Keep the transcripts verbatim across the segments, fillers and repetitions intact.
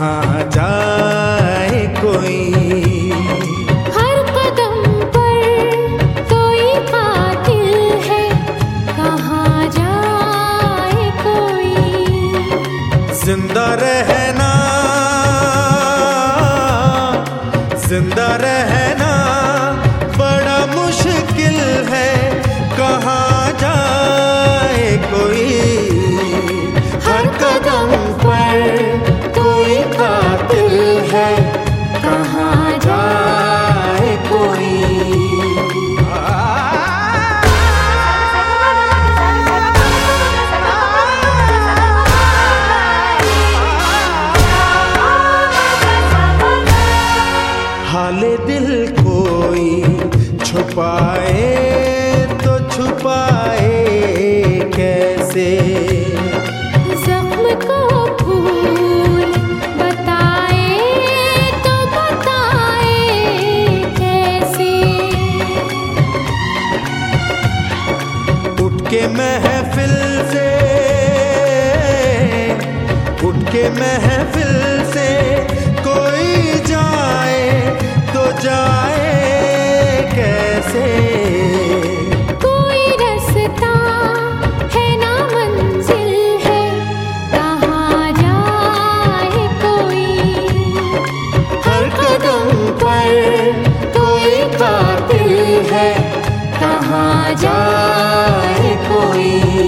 कहाँ जाए कोई। हर कदम पर कोई कातिल है, कहाँ जाए कोई। जिंदा रहना, जिंदा रहना बड़ा मुश्किल है, कहाँ जाए कोई। हर कदम पर कोई कातिल है, कहाँ जाए कोई। हाले दिल कोई छुपाए तो छुपाए कैसे। जख्म को भूल बताए तो बताए कैसे। उठ के महफिल से, उठ के महफिल से कोई जाए तो जाए कैसे। कोई रास्ता है ना मंजिल है, कहाँ जाए कोई। हर कदम पर कोई कातिल है, कहाँ जाए कोई।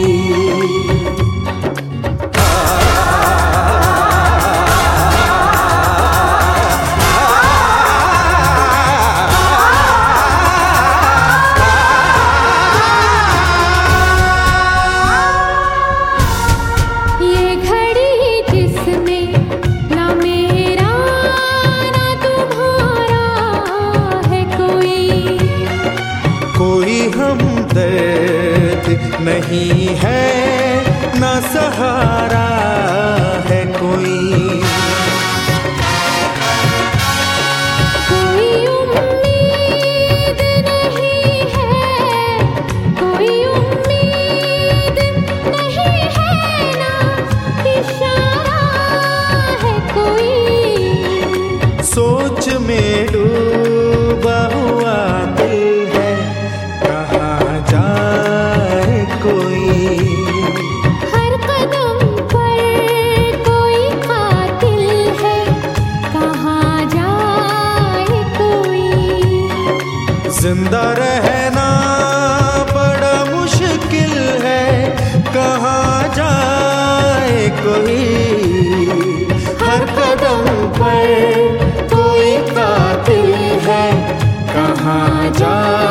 कोई हमदर्द नहीं है, ना सहारा है कोई। कोई उम्मीद नहीं है, कोई उम्मीद नहीं है, ना इशारा है कोई। सोच में डूबा हुआ दिल है, कहाँ जाए कोई। हर कदम पर कोई कातिल है, कहाँ जाए कोई। जिंदा रहना बड़ा मुश्किल है, कहाँ जाए कोई। हर कदम पर कोई कातिल है, कहाँ जाए